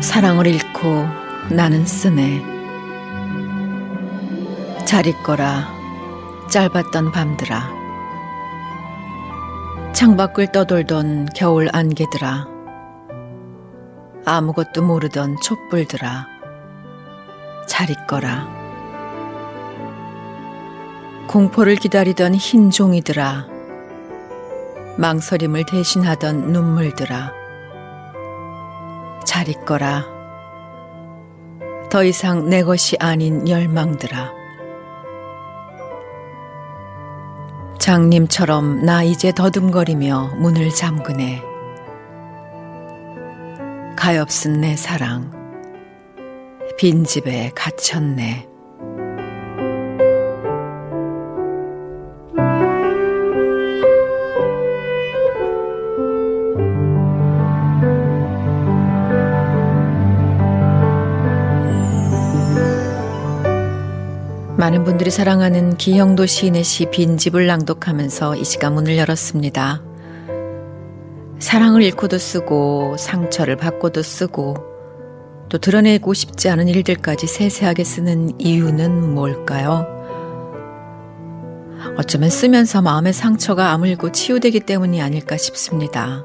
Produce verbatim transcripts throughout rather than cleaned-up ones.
사랑을 잃고 나는 쓰네. 잘 있거라 짧았던 밤들아. 창밖을 떠돌던 겨울 안개들아. 아무것도 모르던 촛불들아. 잘 있거라. 공포를 기다리던 흰 종이들아. 망설임을 대신하던 눈물들아. 잘 있거라. 더 이상 내 것이 아닌 열망들아. 장님처럼 나 이제 더듬거리며 문을 잠그네. 가엾은 내 사랑 빈집에 갇혔네. 많은 분들이 사랑하는 기형도 시인의 시 빈집을 낭독하면서 이 시간 문을 열었습니다. 사랑을 잃고도 쓰고 상처를 받고도 쓰고 또 드러내고 싶지 않은 일들까지 세세하게 쓰는 이유는 뭘까요? 어쩌면 쓰면서 마음의 상처가 아물고 치유되기 때문이 아닐까 싶습니다.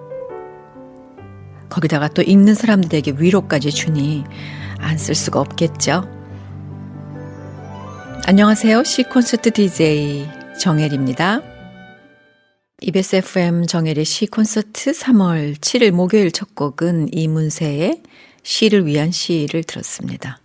거기다가 또 읽는 사람들에게 위로까지 주니 안 쓸 수가 없겠죠? 안녕하세요. 시콘서트 디제이 정혜리입니다. 이비에스 에프엠 정혜리 시콘서트 삼월 칠일 목요일 첫 곡은 이문세의 시를 위한 시를 들었습니다.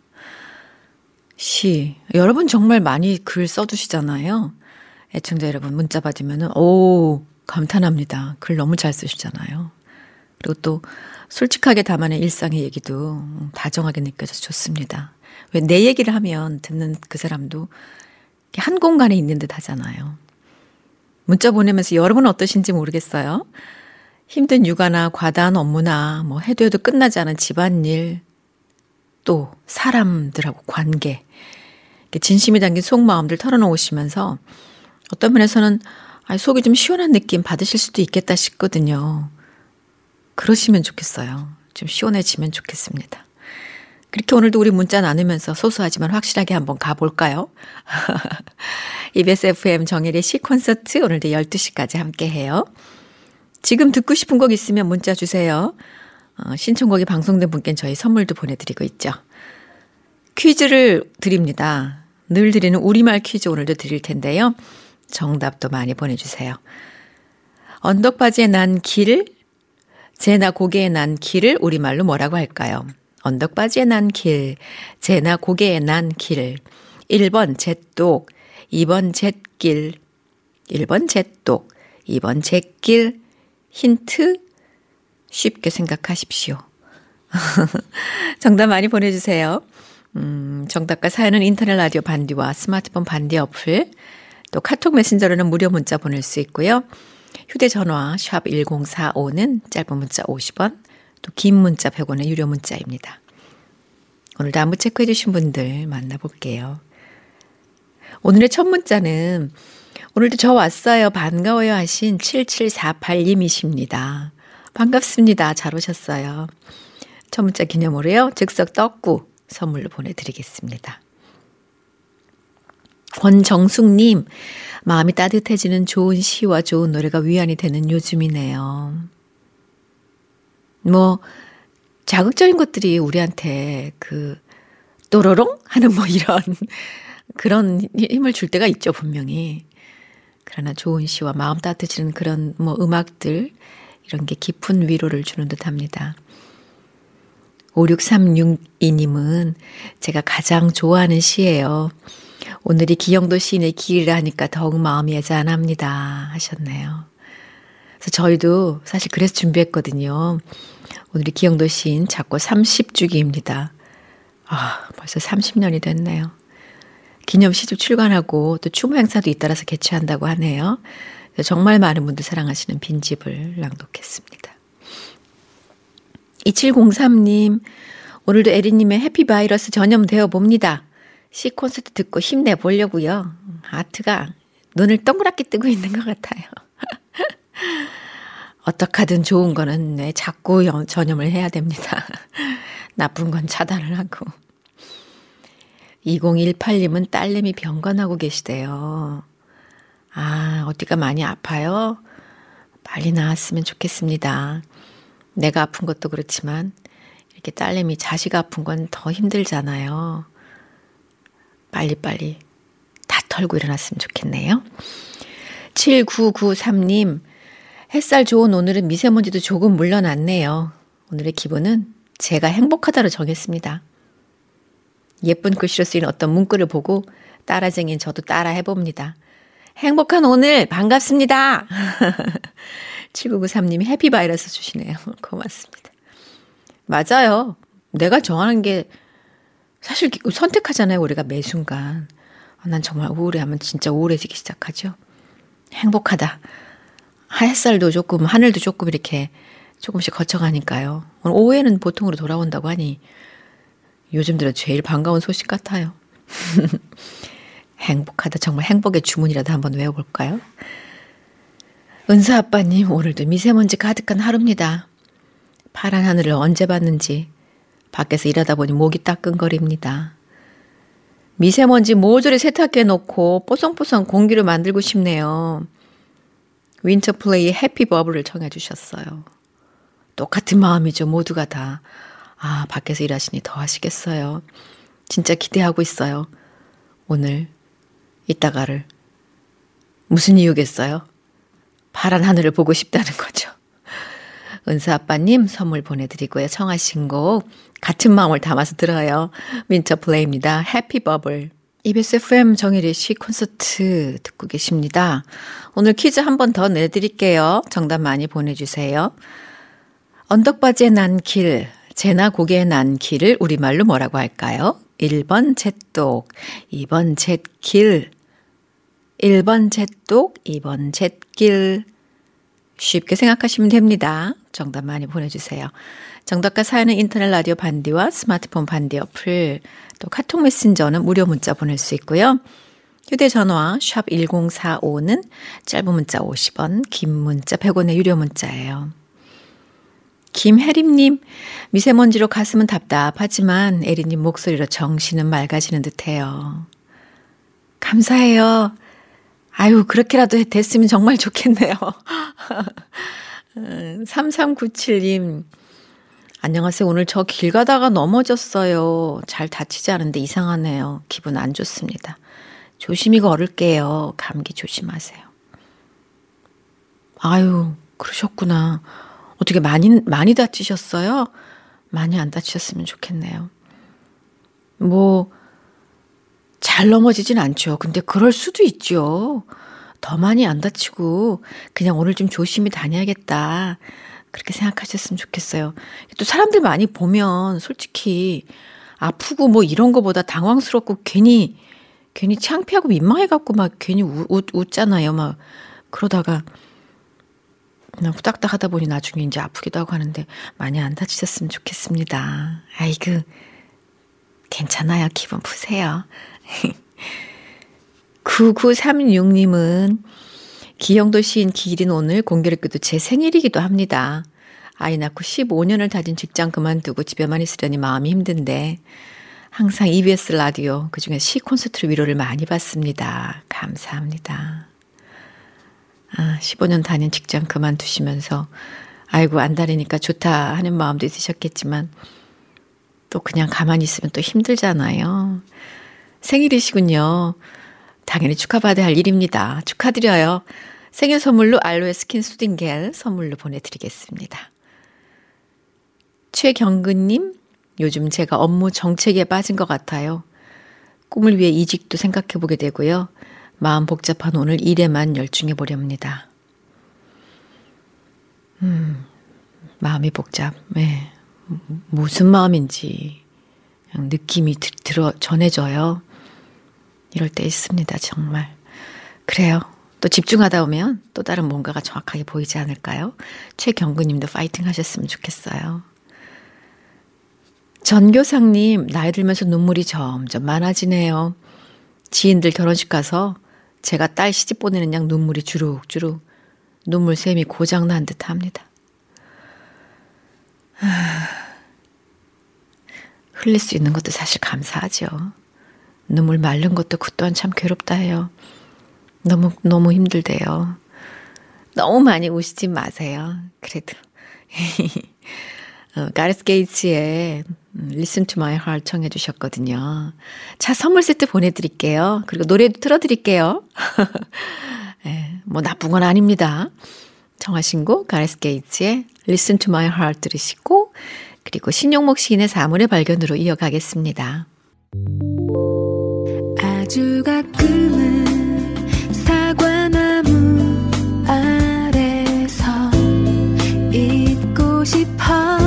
시, 여러분 정말 많이 글 써두시잖아요. 애청자 여러분 문자 받으면 오 감탄합니다. 글 너무 잘 쓰시잖아요. 그리고 또 솔직하게 담아낸 일상의 얘기도 다정하게 느껴져서 좋습니다. 왜 내 얘기를 하면 듣는 그 사람도 한 공간에 있는 듯 하잖아요. 문자 보내면서 여러분은 어떠신지 모르겠어요. 힘든 육아나 과다한 업무나 뭐 해도 해도 끝나지 않은 집안일, 또 사람들하고 관계, 진심이 담긴 속마음들 털어놓으시면서 어떤 면에서는 속이 좀 시원한 느낌 받으실 수도 있겠다 싶거든요. 그러시면 좋겠어요. 좀 시원해지면 좋겠습니다. 그렇게 오늘도 우리 문자 나누면서 소소하지만 확실하게 한번 가볼까요? 이비에스 에프엠 정혜리의 시콘서트 오늘도 열두 시까지 함께해요. 지금 듣고 싶은 곡 있으면 문자 주세요. 어, 신청곡이 방송된 분께는 저희 선물도 보내드리고 있죠. 퀴즈를 드립니다. 늘 드리는 우리말 퀴즈 오늘도 드릴 텐데요. 정답도 많이 보내주세요. 언덕바지에 난 길, 제나 고개에 난 길을 우리말로 뭐라고 할까요? 언덕바지에 난 길, 제나 고개에 난 길. 일 번 잿독, 이 번 잿길, 일 번 잿독, 이 번 잿길. 힌트 쉽게 생각하십시오. 정답 많이 보내주세요. 음, 정답과 사연은 인터넷 라디오 반디와 스마트폰 반디 어플, 또 카톡 메신저로는 무료 문자 보낼 수 있고요. 휴대전화 샵 일공사오는 짧은 문자 오십 원, 또 긴 문자 백 원의 유료 문자입니다. 오늘도 안부 체크해 주신 분들 만나볼게요. 오늘의 첫 문자는 오늘도 저 왔어요 반가워요 하신 칠칠사팔 님이십니다. 반갑습니다. 잘 오셨어요. 첫 문자 기념으로요. 즉석 떡국 선물로 보내드리겠습니다. 권정숙님, 마음이 따뜻해지는 좋은 시와 좋은 노래가 위안이 되는 요즘이네요. 뭐 자극적인 것들이 우리한테 그 또로롱 하는 뭐 이런 그런 힘을 줄 때가 있죠, 분명히. 그러나 좋은 시와 마음 따뜻해지는 그런 뭐 음악들, 이런 게 깊은 위로를 주는 듯합니다. 오육삼육이 님은 제가 가장 좋아하는 시예요. 오늘이 기영도 시인의 기일이라 하니까 더욱 마음이 애잔합니다 하셨네요. 그래서 저희도 사실 그래서 준비했거든요. 오늘이 기영도 시인 작고 삼십 주기입니다. 아, 벌써 삼십 년이 됐네요. 기념 시집 출간하고 또 추모 행사도 잇따라서 개최한다고 하네요. 정말 많은 분들 사랑하시는 빈집을 낭독했습니다. 이칠공삼 님, 오늘도 에리님의 해피바이러스 전염되어 봅니다. 시 콘서트 듣고 힘내보려고요. 하트가 눈을 동그랗게 뜨고 있는 것 같아요. 어떡하든 좋은 거는 네, 자꾸 전염을 해야 됩니다. 나쁜 건 차단을 하고. 이공일팔님은 딸내미 병간하고 계시대요. 아, 어디가 많이 아파요? 빨리 나았으면 좋겠습니다. 내가 아픈 것도 그렇지만 이렇게 딸내미 자식 아픈 건 더 힘들잖아요. 빨리빨리 다 털고 일어났으면 좋겠네요. 칠구구삼님, 햇살 좋은 오늘은 미세먼지도 조금 물러났네요. 오늘의 기분은 제가 행복하다로 정했습니다. 예쁜 글씨로 쓰인 어떤 문구를 보고 따라쟁이인 저도 따라 해봅니다. 행복한 오늘 반갑습니다. 칠구구삼님이 해피바이러스 주시네요. 고맙습니다. 맞아요. 내가 정하는 게 사실 선택하잖아요. 우리가 매 순간. 난 정말 우울해하면 진짜 우울해지기 시작하죠. 행복하다. 햇살도 조금 하늘도 조금 이렇게 조금씩 거쳐가니까요. 오늘 오후에는 보통으로 돌아온다고 하니 요즘 들어 제일 반가운 소식 같아요. 행복하다. 정말 행복의 주문이라도 한번 외워볼까요? 은사 아빠님, 오늘도 미세먼지 가득한 하루입니다. 파란 하늘을 언제 봤는지 밖에서 일하다 보니 목이 따끔거립니다. 미세먼지 모조리 세탁기에 놓고 뽀송뽀송 공기를 만들고 싶네요. 윈터플레이의 해피버블을 청해 주셨어요. 똑같은 마음이죠. 모두가 다. 아, 밖에서 일하시니 더 하시겠어요. 진짜 기대하고 있어요. 오늘 이따가를. 무슨 이유겠어요? 파란 하늘을 보고 싶다는 거죠. 은사 아빠님 선물 보내드리고요. 청하신 곡 같은 마음을 담아서 들어요. 윈터플레이입니다. 해피버블. 이비에스 에프엠 정일의 시 콘서트 듣고 계십니다. 오늘 퀴즈 한 번 더 내드릴게요. 정답 많이 보내주세요. 언덕바지에 난 길, 재나 고개에 난 길을 우리말로 뭐라고 할까요? 일 번 잿독, 이 번 잿길, 일 번 잿독, 이 번 잿길. 쉽게 생각하시면 됩니다. 정답 많이 보내주세요. 정답과 사연은 인터넷 라디오 반디와 스마트폰 반디 어플, 또 카톡 메신저는 무료 문자 보낼 수 있고요. 휴대전화 샵 일공사오는 짧은 문자 오십 원, 긴 문자 백 원의 유료 문자예요. 김혜림님, 미세먼지로 가슴은 답답하지만 에리님 목소리로 정신은 맑아지는 듯해요. 감사해요. 아유, 그렇게라도 됐으면 정말 좋겠네요. 삼삼구칠님, 안녕하세요. 오늘 저 길 가다가 넘어졌어요. 잘 다치지 않은데 이상하네요. 기분 안 좋습니다. 조심히 걸을게요. 감기 조심하세요. 아유, 그러셨구나. 어떻게 많이, 많이 다치셨어요? 많이 안 다치셨으면 좋겠네요. 뭐, 잘 넘어지진 않죠. 근데 그럴 수도 있죠. 더 많이 안 다치고 그냥 오늘 좀 조심히 다녀야겠다. 그렇게 생각하셨으면 좋겠어요. 또 사람들 많이 보면 솔직히 아프고 뭐 이런 거보다 당황스럽고 괜히 괜히 창피하고 민망해갖고 막 괜히 웃, 웃, 웃잖아요. 막 그러다가 그냥 후딱딱 하다 보니 나중에 이제 아프기도 하고 하는데 많이 안 다치셨으면 좋겠습니다. 아이고, 괜찮아요. 기분 푸세요. 구구삼육님은 기영도 시인 기일인 오늘 공교롭게도 제 생일이기도 합니다. 아이 낳고 십오 년을 다진 직장 그만두고 집에만 있으려니 마음이 힘든데 항상 이비에스 라디오 그중에 시 콘서트로 위로를 많이 받습니다. 감사합니다. 아, 십오 년 다닌 직장 그만두시면서 아이고 안 다니니까 좋다 하는 마음도 있으셨겠지만 또 그냥 가만히 있으면 또 힘들잖아요. 생일이시군요. 당연히 축하받아야 할 일입니다. 축하드려요. 생일 선물로 알로에 스킨 수딩 겔 선물로 보내드리겠습니다. 최경근님, 요즘 제가 업무 정체기에 빠진 것 같아요. 꿈을 위해 이직도 생각해보게 되고요. 마음 복잡한 오늘 일에만 열중해 보렵니다. 음, 마음이 복잡. 네. 무슨 마음인지 그냥 느낌이 드, 들어 전해져요. 이럴 때 있습니다. 정말. 그래요. 또 집중하다 보면 또 다른 뭔가가 정확하게 보이지 않을까요? 최경근님도 파이팅 하셨으면 좋겠어요. 전교상님, 나이 들면서 눈물이 점점 많아지네요. 지인들 결혼식 가서 제가 딸 시집 보내는 양 눈물이 주룩주룩 눈물샘이 고장난 듯 합니다. 흘릴 수 있는 것도 사실 감사하죠. 눈물 마른 것도 그 또한 참 괴롭다 해요. 너무 너무 힘들대요. 너무 많이 우시지 마세요. 그래도 어, 가레스 게이츠의 Listen to My Heart 청해 주셨거든요. 자, 선물 세트 보내드릴게요. 그리고 노래도 틀어드릴게요. 네, 뭐 나쁜 건 아닙니다. 청하신 곡 가레스 게이츠의 Listen to My Heart 들으시고 그리고 신용목 시인의 사물의 발견으로 이어가겠습니다. 아주 가끔은 사과나무 아래서 있고 싶어.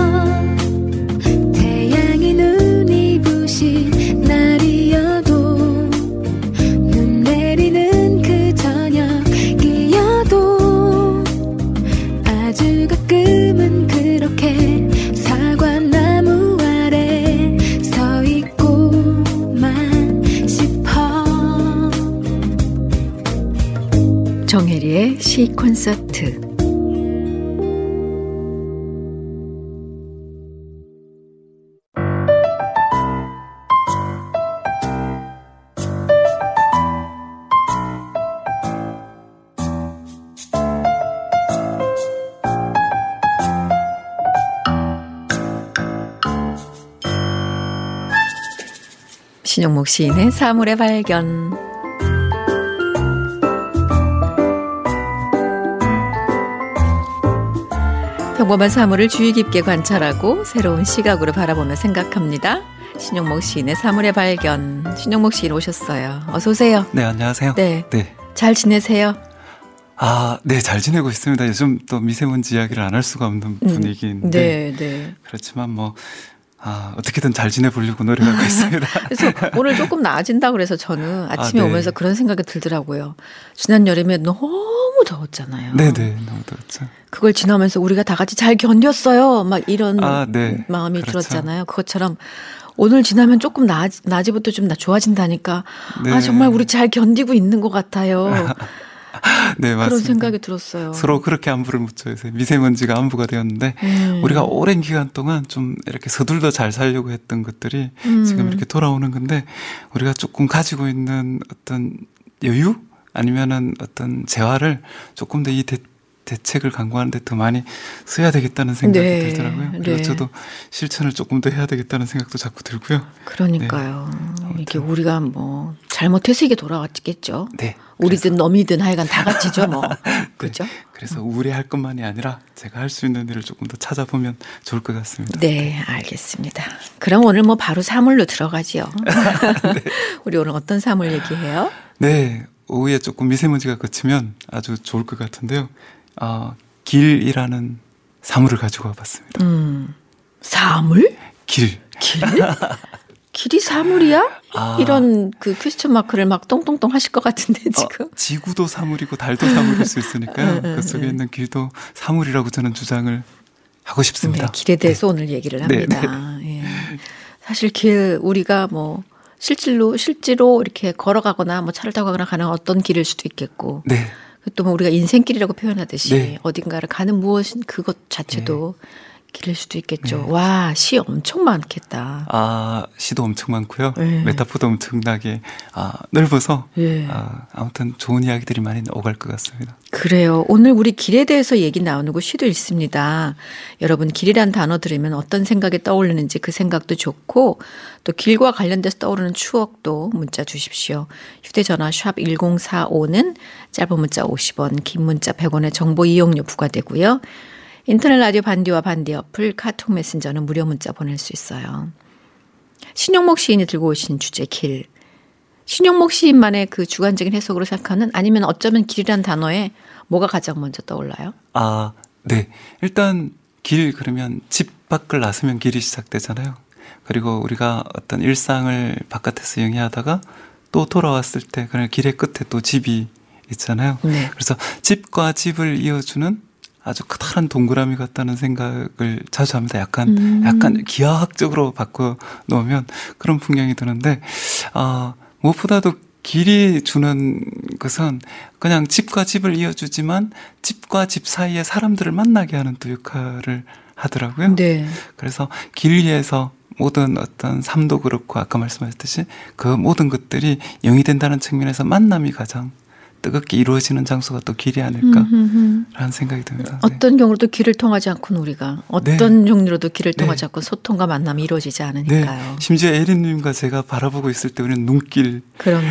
태양이 눈이 부신 날이어도 눈 내리는 그 저녁이어도 아주 가끔은 그렇게 사과나무 아래 서 있고만 싶어. 정혜리의 시 콘서트. 신용목 시인의 사물의 발견. 평범한 사물을 주의 깊게 관찰하고 새로운 시각으로 바라보며 생각합니다. 신용목 시인의 사물의 발견. 신용목 시인 오셨어요. 어서 오세요. 네, 안녕하세요. 네, 네. 잘 지내세요? 아, 네, 잘 지내고 있습니다. 요즘 또 미세먼지 이야기를 안 할 수가 없는 분위기인데. 네, 네. 그렇지만 뭐 아, 어떻게든 잘 지내보려고 노력하고 있습니다. 그래서 오늘 조금 나아진다고 그래서 저는 아침에 아, 네. 오면서 그런 생각이 들더라고요. 지난 여름에 너무 더웠잖아요. 네네, 너무 더웠죠. 그걸 지나면서 우리가 다 같이 잘 견뎠어요. 막 이런 아, 네. 마음이 그렇죠. 들었잖아요. 그것처럼 오늘 지나면 조금 나, 낮이부터 좀 좋아진다니까. 네. 아, 정말 우리 잘 견디고 있는 것 같아요. 네, 맞습니다. 그런 생각이 들었어요. 서로 그렇게 안부를 묻죠. 요새 미세먼지가 안부가 되었는데 음. 우리가 오랜 기간 동안 좀 이렇게 서둘러 잘 살려고 했던 것들이 음. 지금 이렇게 돌아오는 건데 우리가 조금 가지고 있는 어떤 여유 아니면은 어떤 재화를 조금 더 이 대책을 강구하는 데 더 많이 써야 되겠다는 생각이 네. 들더라고요. 그리고 네. 저도 실천을 조금 더 해야 되겠다는 생각도 자꾸 들고요. 그러니까요. 네. 이게 우리가 뭐 잘못해서 이게 돌아왔겠죠. 네. 우리든 너미든 하여간 다 같이죠 뭐. 그렇죠? 네. 그래서 우울해할 것만이 아니라 제가 할 수 있는 일을 조금 더 찾아보면 좋을 것 같습니다. 네, 알겠습니다. 그럼 오늘 뭐 바로 사물로 들어가지요. 네. 우리 오늘 어떤 사물 얘기해요? 네. 오후에 조금 미세먼지가 그치면 아주 좋을 것 같은데요. 어, 길이라는 사물을 가지고 와봤습니다. 음, 사물? 길. 길? 길이 사물이야? 아. 이런 그 퀘스천 마크를 막 똥똥똥 하실 것 같은데 지금. 어, 지구도 사물이고 달도 사물일 수 있으니까요. 그 속에 있는 길도 사물이라고 저는 주장을 하고 싶습니다. 네, 길에 대해서 네. 오늘 얘기를 합니다. 네, 네. 예. 사실 길 우리가 뭐 실질로 실제로 이렇게 걸어가거나 뭐 차를 타고 가거나 가는 어떤 길일 수도 있겠고. 네. 또 뭐 우리가 인생길이라고 표현하듯이 네. 어딘가를 가는 무엇인 그것 자체도 네. 길일 수도 있겠죠. 네. 와, 시 엄청 많겠다. 아, 시도 엄청 많고요. 네. 메타포도 엄청나게 아, 넓어서 네. 아, 아무튼 좋은 이야기들이 많이 오갈 것 같습니다. 그래요. 오늘 우리 길에 대해서 얘기 나오는 곳 시도 있습니다. 여러분 길이란 단어 들으면 어떤 생각이 떠오르는지 그 생각도 좋고 또 길과 관련돼서 떠오르는 추억도 문자 주십시오. 휴대전화 샵 일공사오는 짧은 문자 오십 원, 긴 문자 백 원의 정보 이용료 부과되고요. 인터넷 라디오 반디와 반디 어플 카톡 메신저는 무료 문자 보낼 수 있어요. 신용목 시인이 들고 오신 주제 길. 신용목 시인만의 그 주관적인 해석으로 생각하는 아니면 어쩌면 길이란 단어에 뭐가 가장 먼저 떠올라요? 아, 네. 일단 길 그러면 집 밖을 나서면 길이 시작되잖아요. 그리고 우리가 어떤 일상을 바깥에서 영위하다가 또 돌아왔을 때 그냥 길의 끝에 또 집이 있잖아요. 네. 그래서 집과 집을 이어주는 아주 커다란 동그라미 같다는 생각을 자주 합니다. 약간, 음. 약간 기하학적으로 바꿔 놓으면 그런 풍경이 드는데, 아, 무엇보다도 길이 주는 것은 그냥 집과 집을 이어주지만 집과 집 사이에 사람들을 만나게 하는 또 역할을 하더라고요. 네. 그래서 길 위에서 모든 어떤 삶도 그렇고 아까 말씀하셨듯이 그 모든 것들이 영이 된다는 측면에서 만남이 가장 뜨겁게 이루어지는 장소가 또 길이 아닐까라는 생각이 듭니다. 어떤 네. 경우로도 길을 통하지 않고는 우리가 어떤 네. 종류로도 길을 통하지 네. 않고 소통과 만남이 이루어지지 않으니까요. 네. 심지어 에린님과 제가 바라보고 있을 때 우리는 눈길. 그럼요.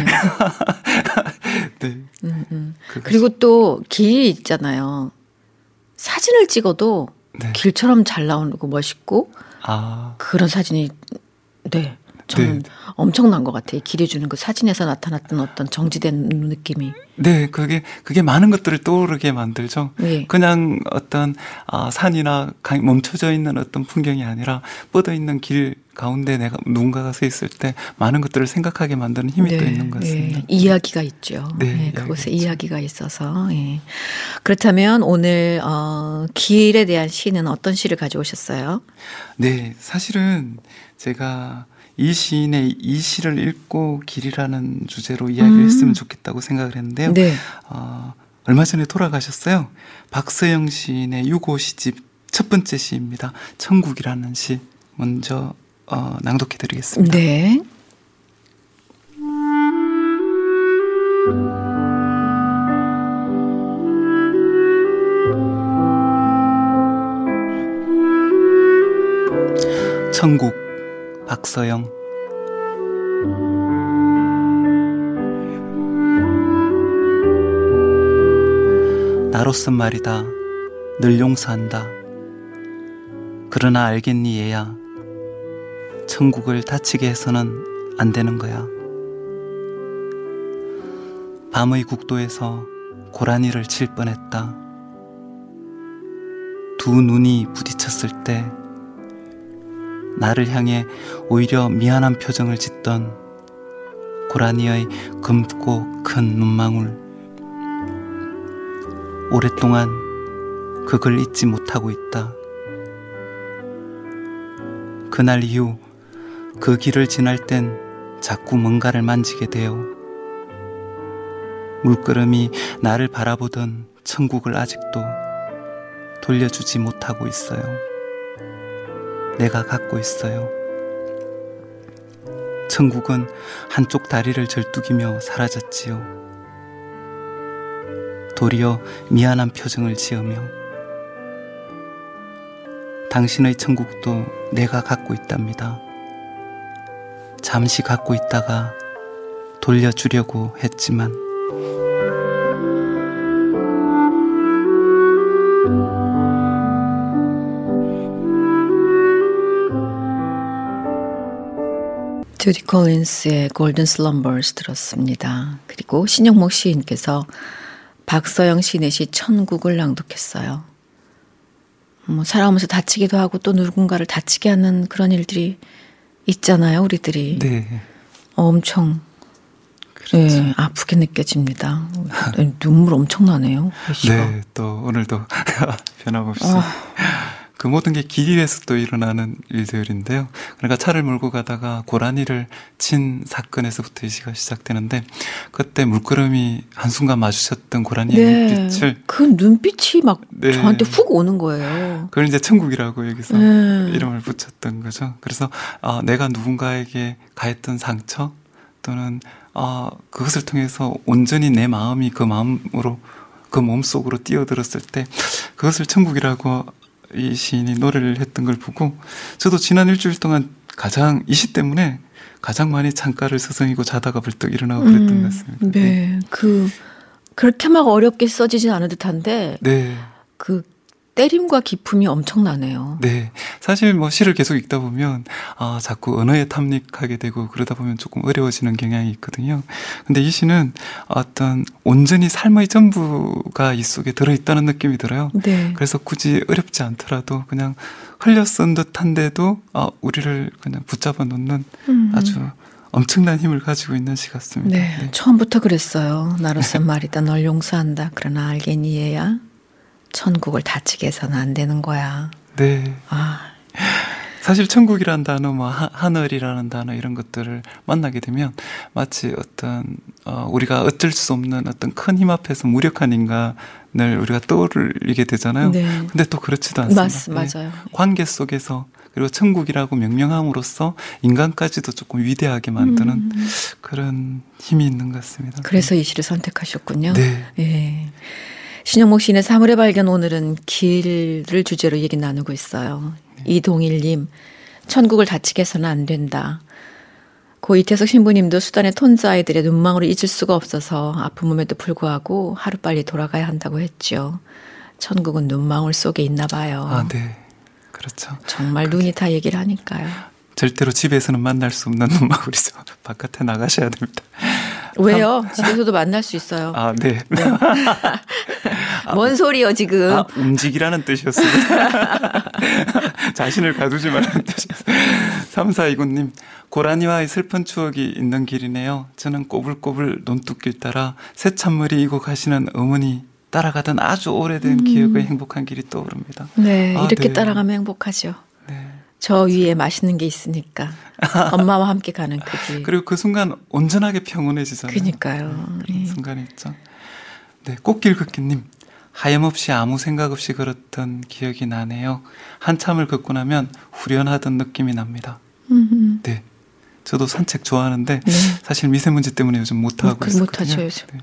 네. 음, 음. 그리고 또 길이 있잖아요. 사진을 찍어도 네. 길처럼 잘 나오고 멋있고 아. 그런 사진이 네. 저는 네. 엄청난 것 같아요. 길이 주는 그 사진에서 나타났던 어떤 정지된 느낌이. 네, 그게 그게 많은 것들을 떠오르게 만들죠. 네. 그냥 어떤 아, 산이나 강, 멈춰져 있는 어떤 풍경이 아니라 뻗어 있는 길 가운데 내가 누군가가 서 있을 때 많은 것들을 생각하게 만드는 힘이 네. 또 있는 것 같습니다. 네. 이야기가 있죠. 네, 네, 이야기가 그곳에 있죠. 이야기가 있어서. 네. 그렇다면 오늘 어, 길에 대한 시는 어떤 시를 가져오셨어요? 네, 사실은 제가 이 시인의 이 시를 읽고 길이라는 주제로 이야기를 음. 했으면 좋겠다고 생각을 했는데요. 네. 어, 얼마 전에 돌아가셨어요. 박서영 시인의 유고 시집 첫 번째 시입니다. 천국이라는 시 먼저 어, 낭독해드리겠습니다. 네. 천국 박서영. 나로선 말이다 늘 용서한다. 그러나 알겠니 얘야, 천국을 다치게 해서는 안 되는 거야. 밤의 국도에서 고라니를 칠 뻔했다. 두 눈이 부딪혔을 때 나를 향해 오히려 미안한 표정을 짓던 고라니의 검고 큰 눈망울. 오랫동안 그걸 잊지 못하고 있다. 그날 이후 그 길을 지날 땐 자꾸 뭔가를 만지게 되어 물끄러미 나를 바라보던 천국을 아직도 돌려주지 못하고 있어요. 내가 갖고 있어요. 천국은 한쪽 다리를 절뚝이며 사라졌지요. 도리어 미안한 표정을 지으며. 당신의 천국도 내가 갖고 있답니다. 잠시 갖고 있다가 돌려주려고 했지만. 주디 콜린스의 골든 슬럼버스 들었습니다. 그리고 신영목 시인께서 박서영 시인의 시 천국을 낭독했어요. 뭐 살아오면서 다치기도 하고 또 누군가를 다치게 하는 그런 일들이 있잖아요, 우리들이. 네. 어, 엄청 그렇죠. 네, 아프게 느껴집니다. 눈물 엄청 나네요. 네, 또 오늘도 변함없이. 어. 그 모든 게 길 위에서 또 일어나는 일들인데요. 그러니까 차를 몰고 가다가 고라니를 친 사건에서부터 이 시가 시작되는데, 그때 물끄러미 한순간 마주쳤던 고라니의 네, 눈빛을. 그 눈빛이 막 네, 저한테 훅 오는 거예요. 그걸 이제 천국이라고 여기서 네, 이름을 붙였던 거죠. 그래서 어, 내가 누군가에게 가했던 상처 또는 어, 그것을 통해서 온전히 내 마음이 그 마음으로 그 몸속으로 뛰어들었을 때 그것을 천국이라고 이 시인이 노래를 했던 걸 보고 저도 지난 일주일 동안 가장 이 시 때문에 가장 많이 창가를 서성이고 자다가 벌떡 일어나고 그랬던 음, 것 같습니다. 네, 네. 그 그렇게 막 어렵게 써지진 않은 듯한데 네, 그 때림과 기품이 엄청나네요. 네, 사실 뭐 시를 계속 읽다 보면 아, 자꾸 언어에 탐닉하게 되고 그러다 보면 조금 어려워지는 경향이 있거든요. 근데 이 시는 어떤 온전히 삶의 전부가 이 속에 들어있다는 느낌이 들어요. 네. 그래서 굳이 어렵지 않더라도 그냥 흘려 쓴 듯한데도 아, 우리를 그냥 붙잡아 놓는 음. 아주 엄청난 힘을 가지고 있는 시 같습니다. 네, 네. 처음부터 그랬어요. 나로선 말이다 널 용서한다. 그러나 알겠니 얘야, 천국을 다치게 해서는 안 되는 거야. 네. 아. 사실 천국이라는 단어, 뭐 하, 하늘이라는 단어 이런 것들을 만나게 되면 마치 어떤 어, 우리가 어쩔 수 없는 어떤 큰 힘 앞에서 무력한 인간을 우리가 떠올리게 되잖아요. 네. 근데 또 그렇지도 않습니다. 맞, 맞아요. 네. 관계 속에서 그리고 천국이라고 명명함으로써 인간까지도 조금 위대하게 만드는 음. 그런 힘이 있는 것 같습니다. 그래서 이 시를 선택하셨군요. 네. 예. 신영목 시인의 사물의 발견, 오늘은 길을 주제로 얘기 나누고 있어요. 네. 이동일님, 천국을 다치게 해서는 안 된다. 고 이태석 신부님도 수단의 톤즈 아이들의 눈망울을 잊을 수가 없어서 아픈 몸에도 불구하고 하루빨리 돌아가야 한다고 했죠. 천국은 눈망울 속에 있나 봐요. 아, 네. 그렇죠. 정말 그게... 눈이 다 얘기를 하니까요. 절대로 집에서는 만날 수 없는 눈망울이죠. 바깥에 나가셔야 됩니다. 왜요? 집에서도 만날 수 있어요. 아, 네. 네. 뭔 소리요, 지금. 아, 움직이라는 뜻이었습니다. 자신을 가두지 말라는 뜻이었어요. 삼사이구님, 고라니와의 슬픈 추억이 있는 길이네요. 저는 꼬불꼬불 논뚝길 따라 새찬물이 이고 가시는 어머니 따라가던 아주 오래된 음. 기억의 행복한 길이 떠오릅니다. 네, 아, 이렇게 네. 따라가면 행복하죠. 네. 저 위에 맛있는 게 있으니까 엄마와 함께 가는 그 길. 그리고 그 순간 온전하게 평온해지잖아요. 그러니까요. 그런 예. 순간이 있죠. 네, 꽃길 걷기님, 하염없이 아무 생각 없이 걸었던 기억이 나네요. 한참을 걷고 나면 후련하던 느낌이 납니다. 음흠. 네, 저도 산책 좋아하는데 네. 사실 미세먼지 때문에 요즘 못 하고 있거든요. 못하죠 요즘. 네.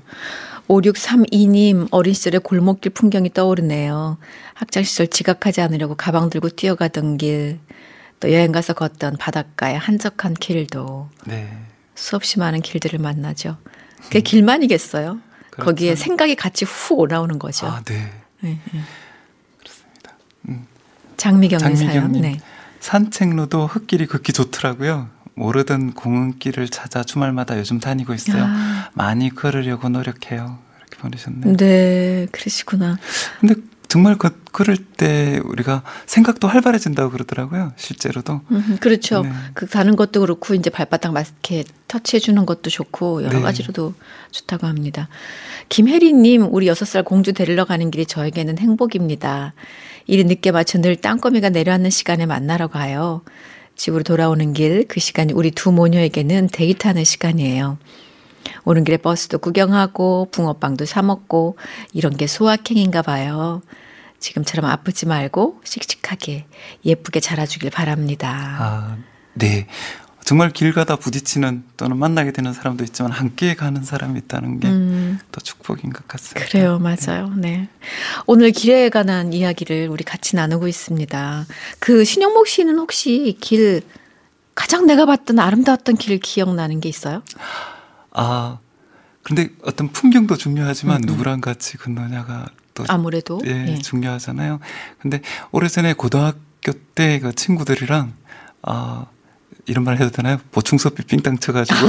오육삼이님, 어린 시절의 골목길 풍경이 떠오르네요. 학창시절 지각하지 않으려고 가방 들고 뛰어가던 길, 또 여행 가서 걷던 바닷가의 한적한 길도 네. 수없이 많은 길들을 만나죠. 그게 길만이겠어요? 그렇죠. 거기에 생각이 같이 훅 올라오는 거죠. 아, 네. 네, 네. 그렇습니다. 음. 장미경님 사연. 장미경님, 네. 산책로도 흙길이 걷기 좋더라고요. 모르던 공원길을 찾아 주말마다 요즘 다니고 있어요. 아. 많이 걸으려고 노력해요. 이렇게 보내셨네요. 네, 그러시구나. 근데 정말 그, 걸을 때 우리가 생각도 활발해진다고 그러더라고요. 실제로도. 음, 그렇죠. 네. 그 가는 것도 그렇고 이제 발바닥 이렇게 터치해 주는 것도 좋고 여러 네. 가지로도 좋다고 합니다. 김혜리님, 우리 여섯 살 공주 데리러 가는 길이 저에게는 행복입니다. 일이 늦게 맞춰 늘 땅거미가 내려앉는 시간에 만나러 가요. 집으로 돌아오는 길, 그 시간이 우리 두 모녀에게는 데이트하는 시간이에요. 오는 길에 버스도 구경하고 붕어빵도 사 먹고 이런 게 소확행인가 봐요. 지금처럼 아프지 말고 씩씩하게 예쁘게 자라주길 바랍니다. 아, 네. 정말 길 가다 부딪히는 또는 만나게 되는 사람도 있지만 함께 가는 사람이 있다는 게 더 음. 축복인 것 같습니다. 그래요. 맞아요. 네. 오늘 길에 관한 이야기를 우리 같이 나누고 있습니다. 그 신영목 씨는 혹시 길 가장 내가 봤던 아름다웠던 길 기억나는 게 있어요? 아, 근데 어떤 풍경도 중요하지만 음. 누구랑 같이 건너냐가 또 아무래도 예, 예. 중요하잖아요. 근데 오래전에 고등학교 때 그 친구들이랑 아 이런 말 해도 되나요? 보충 수업비 삥땅 쳐가지고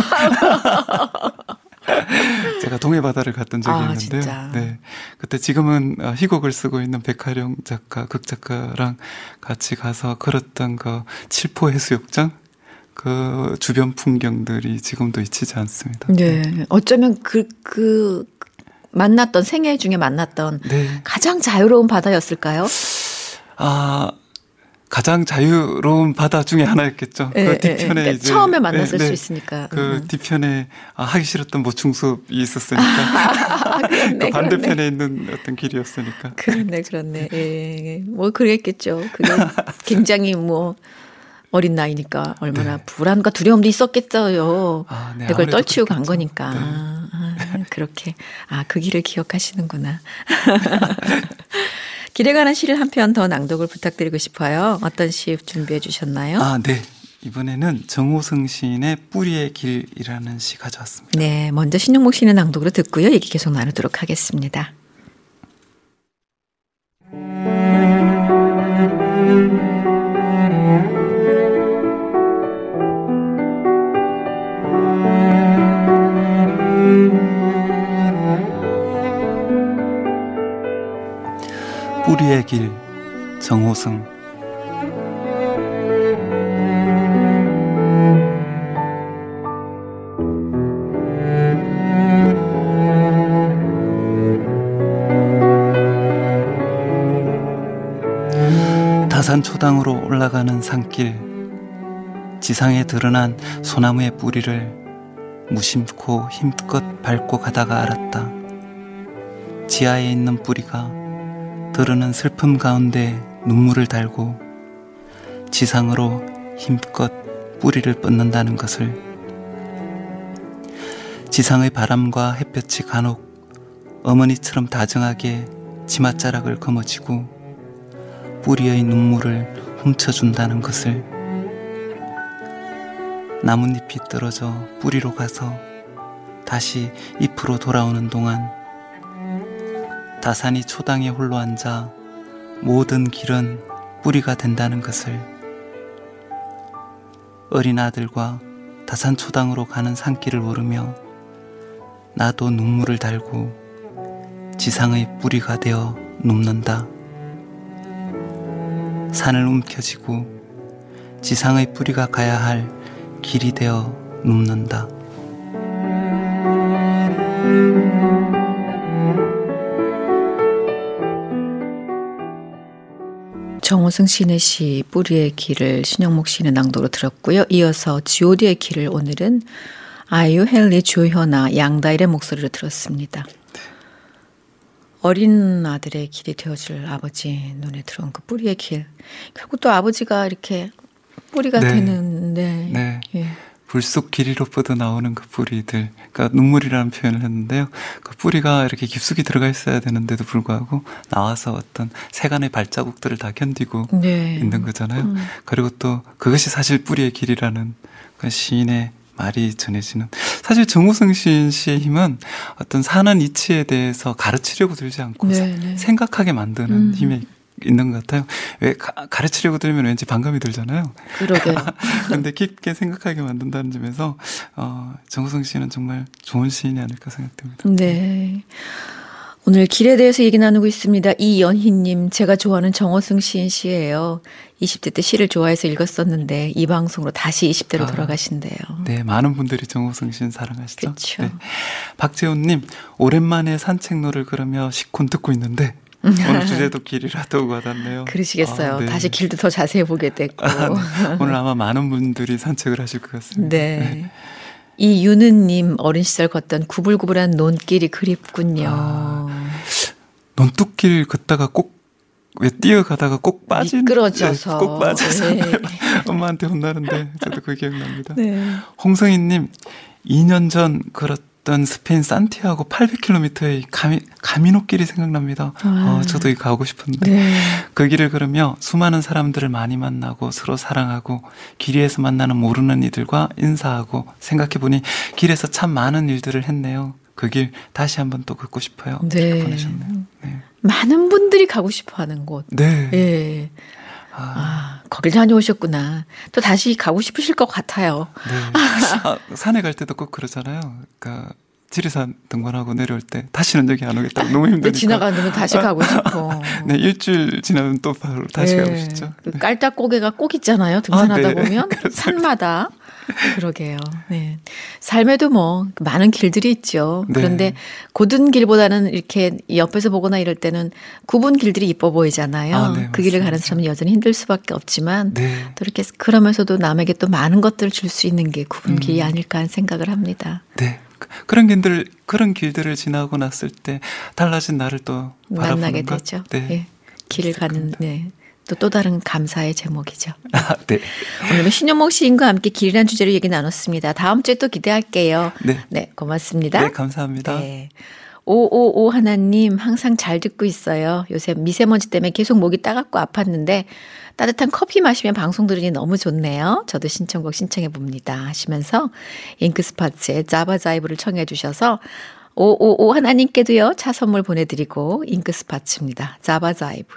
제가 동해바다를 갔던 적이 아, 있는데요. 진짜. 네, 그때 지금은 희곡을 쓰고 있는 백하령 작가, 극작가랑 같이 가서 걸었던 그 칠포 해수욕장 그 주변 풍경들이 지금도 잊히지 않습니다. 네, 네. 어쩌면 그, 그 만났던 생애 중에 만났던 네. 가장 자유로운 바다였을까요? 아. 가장 자유로운 바다 중에 하나였겠죠. 네, 그 뒤편에 네, 그러니까 이제 처음에 만났을 네, 수 네. 있으니까. 그 음. 뒤편에 아, 하기 싫었던 보충 수업이 있었으니까. 아, 그렇네, 그 반대편에 그렇네. 있는 어떤 길이었으니까. 그렇네, 그렇네. 예, 뭐 그랬겠죠. 그게 굉장히 뭐 어린 나이니까 얼마나 네. 불안과 두려움도 있었겠어요. 아, 네, 그걸 떨치고 간 그렇겠죠. 거니까. 네. 아, 그렇게. 아, 그 길을 기억하시는구나. 길에 관한 시를 한 편 더 낭독을 부탁드리고 싶어요. 어떤 시 준비해 주셨나요? 아, 네. 이번에는 정호승 시인의 뿌리의 길이라는 시 가져왔습니다. 네, 먼저 신영목 시인의 낭독으로 듣고요. 얘기 계속 나누도록 하겠습니다. 뿌리의 길, 정호승. 다산초당으로 올라가는 산길, 지상에 드러난 소나무의 뿌리를 무심코 힘껏 밟고 가다가 알았다. 지하에 있는 뿌리가 드러는 슬픔 가운데 눈물을 달고 지상으로 힘껏 뿌리를 뻗는다는 것을. 지상의 바람과 햇볕이 간혹 어머니처럼 다정하게 치맛자락을 거머쥐고 뿌리의 눈물을 훔쳐준다는 것을. 나뭇잎이 떨어져 뿌리로 가서 다시 잎으로 돌아오는 동안 다산이 초당에 홀로 앉아 모든 길은 뿌리가 된다는 것을. 어린 아들과 다산 초당으로 가는 산길을 오르며 나도 눈물을 달고 지상의 뿌리가 되어 눕는다. 산을 움켜쥐고 지상의 뿌리가 가야 할 길이 되어 눕는다. 정호승 시인의 시 뿌리의 길을 신영목 시인의 낭독으로 들었고요. 이어서 지 오 디의 길을 오늘은 아이유, 헨리, 조현아, 양다일의 목소리로 들었습니다. 어린 아들의 길이 되어줄 아버지 눈에 들어온 그 뿌리의 길. 결국 또 아버지가 이렇게 뿌리가 네. 되는데. 네. 예. 불쑥 길이로 뻗어 나오는 그 뿌리들, 그러니까 눈물이라는 표현을 했는데요. 그 뿌리가 이렇게 깊숙이 들어가 있어야 되는데도 불구하고 나와서 어떤 세간의 발자국들을 다 견디고 네. 있는 거잖아요. 음. 그리고 또 그것이 사실 뿌리의 길이라는 그 시인의 말이 전해지는. 사실 정호승 시인 씨의 힘은 어떤 사는 이치에 대해서 가르치려고 들지 않고 네, 네. 생각하게 만드는 음. 힘이 있는 것 같아요. 왜 가, 가르치려고 들면 왠지 반감이 들잖아요. 그러게요. 근데 깊게 생각하게 만든다는 점에서 어, 정호승 씨는 정말 좋은 시인이 아닐까 생각됩니다. 네. 오늘 길에 대해서 얘기 나누고 있습니다. 이연희님, 제가 좋아하는 정호승 시인 시예요. 이십 대 때 시를 좋아해서 읽었었는데 이 방송으로 다시 이십 대로 아, 돌아가신대요. 네, 많은 분들이 정호승 시인 사랑하시죠. 그렇죠. 네. 박재훈님, 오랜만에 산책로를 걸으며 시콘 듣고 있는데 오늘 주제도 길이라도 와닿네요. 그러시겠어요. 아, 네. 다시 길도 더 자세히 보게 됐고. 아, 네. 오늘 아마 많은 분들이 산책을 하실 것 같습니다. 네. 네. 이유는님, 어린 시절 걷던 구불구불한 논길이 그립군요. 아, 논뚝길 걷다가 꼭 왜 뛰어가다가 꼭 빠진 미끄러져서. 네, 꼭 빠져서 네. 엄마한테 혼나는데 저도 그 기억납니다. 네. 홍성희님, 이 년 전 걸었던 스페인 산티아고 팔백 킬로미터의 가미, 가미노길이 생각납니다. 어, 저도 이거 가고 싶은데 네. 그 길을 걸으며 수많은 사람들을 많이 만나고 서로 사랑하고 길에서 만나는 모르는 이들과 인사하고 생각해보니 길에서 참 많은 일들을 했네요. 그 길 다시 한번 또 걷고 싶어요. 네. 보내셨네요. 네. 많은 분들이 가고 싶어하는 곳. 네. 예. 아, 아, 거길 다녀오셨구나. 또 다시 가고 싶으실 것 같아요. 네. 아, 산에 갈 때도 꼭 그러잖아요. 그러니까 지리산 등반하고 내려올 때 다시는 여기 안 오겠다. 너무 힘드니까. 지나가면 다시 가고 싶어. 네, 일주일 지나면 또 바로 다시 네. 가고 싶죠. 그 네. 깔딱고개가 꼭 있잖아요. 등산하다 아, 네. 보면 산마다. 그러게요. 네. 삶에도 뭐 많은 길들이 있죠. 네. 그런데 고든 길보다는 이렇게 옆에서 보거나 이럴 때는 굽은 길들이 이뻐 보이잖아요. 아, 네, 그 길을 맞습니다. 가는 사람은 여전히 힘들 수밖에 없지만 네. 또 이렇게 그러면서도 남에게 또 많은 것들을 줄 수 있는 게 굽은 음. 길이 아닐까 하는 생각을 합니다. 네. 그런 길들, 그런 길들을 지나고 났을 때 달라진 나를 또 바라보는 만나게 것? 되죠. 네. 예. 길을 가는 네. 또 또 다른 감사의 제목이죠. 아, 네. 오늘은 신영목 시인과 함께 길이란 주제로 얘기 나눴습니다. 다음 주에 또 기대할게요. 네. 네, 고맙습니다. 네, 감사합니다. 네. 오오오 하나님, 항상 잘 듣고 있어요. 요새 미세먼지 때문에 계속 목이 따갑고 아팠는데 따뜻한 커피 마시면 방송 들으니 너무 좋네요. 저도 신청곡 신청해 봅니다 하시면서 잉크스파츠의 자바자이브를 청해 주셔서 오오오 하나님께도요 차 선물 보내드리고 잉크스파츠입니다. 자바자이브.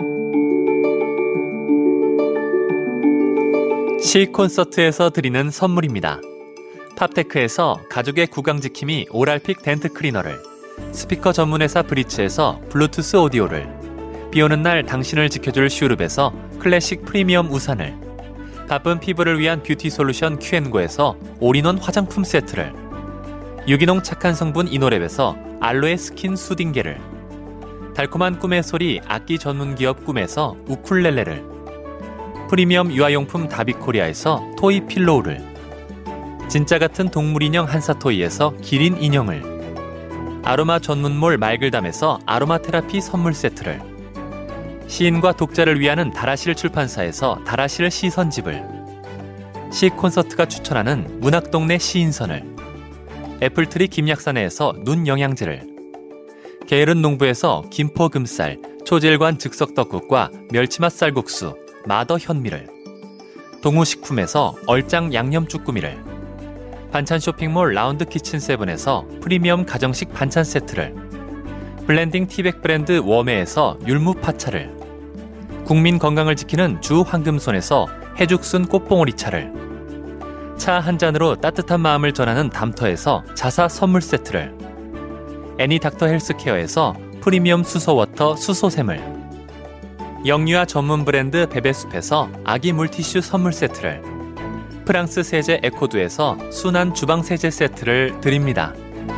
시 콘서트에서 드리는 선물입니다. 팝테크에서 가족의 구강지킴이 오랄픽 덴트 클리너를, 스피커 전문회사 브리츠에서 블루투스 오디오를, 비오는 날 당신을 지켜줄 슈룹에서 클래식 프리미엄 우산을, 바쁜 피부를 위한 뷰티 솔루션 큐앤고에서 올인원 화장품 세트를, 유기농 착한 성분 이노랩에서 알로에 스킨 수딩게를, 달콤한 꿈의 소리 악기 전문기업 꿈에서 우쿨렐레를, 프리미엄 유아용품 다비코리아에서 토이 필로우를, 진짜 같은 동물인형 한사토이에서 기린 인형을, 아로마 전문몰 말글담에서 아로마 테라피 선물 세트를, 시인과 독자를 위하는 다라실 출판사에서 다라실 시선집을, 시 콘서트가 추천하는 문학동네 시인선을, 애플트리 김약산에서 눈 영양제를, 게으른 농부에서 김포금쌀, 초질관 즉석떡국과 멸치맛 쌀국수, 마더 현미를, 동우식품에서 얼짱 양념쭈꾸미를, 반찬 쇼핑몰 라운드 키친세븐에서 프리미엄 가정식 반찬 세트를, 블렌딩 티백 브랜드 웜에에서 율무 파차를, 국민 건강을 지키는 주 황금손에서 해죽순 꽃봉오리 차를, 차 한 잔으로 따뜻한 마음을 전하는 담터에서 자사 선물 세트를, 애니 닥터 헬스케어에서 프리미엄 수소워터 수소샘을, 영유아 전문 브랜드 베베숲에서 아기 물티슈 선물 세트를, 프랑스 세제 에코두에서 순한 주방 세제 세트를 드립니다.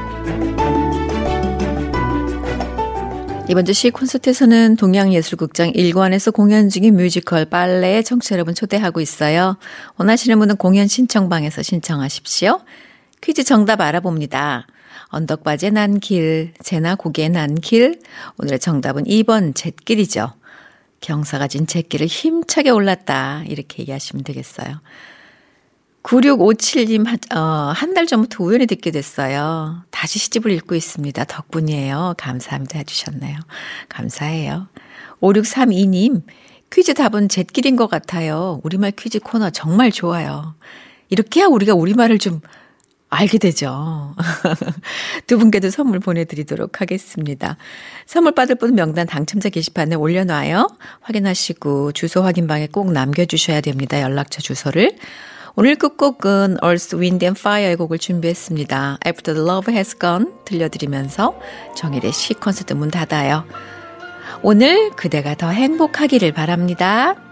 이번 주 시 콘서트에서는 동양예술극장 일관에서 공연 중인 뮤지컬 빨래에 청취자 여러분 초대하고 있어요. 원하시는 분은 공연 신청방에서 신청하십시오. 퀴즈 정답 알아봅니다. 언덕바지에 난 길, 재나 고개에 난 길. 오늘의 정답은 이 번 잿길이죠. 경사가 진 잿길을 힘차게 올랐다. 이렇게 얘기하시면 되겠어요. 구육오칠 님 어, 한 달 전부터 우연히 듣게 됐어요. 다시 시집을 읽고 있습니다. 덕분이에요. 감사합니다 해주셨네요. 감사해요. 오육삼이 님 퀴즈 답은 잿길인 것 같아요. 우리말 퀴즈 코너 정말 좋아요. 이렇게 해야 우리가 우리말을 좀 알게 되죠. 두 분께도 선물 보내드리도록 하겠습니다. 선물 받을 분 명단 당첨자 게시판에 올려놔요. 확인하시고 주소 확인방에 꼭 남겨주셔야 됩니다. 연락처 주소를. 오늘 끝곡은 Earth, Wind and Fire의 곡을 준비했습니다. After the Love Has Gone 들려드리면서 정일의 시 콘서트 문 닫아요. 오늘 그대가 더 행복하기를 바랍니다.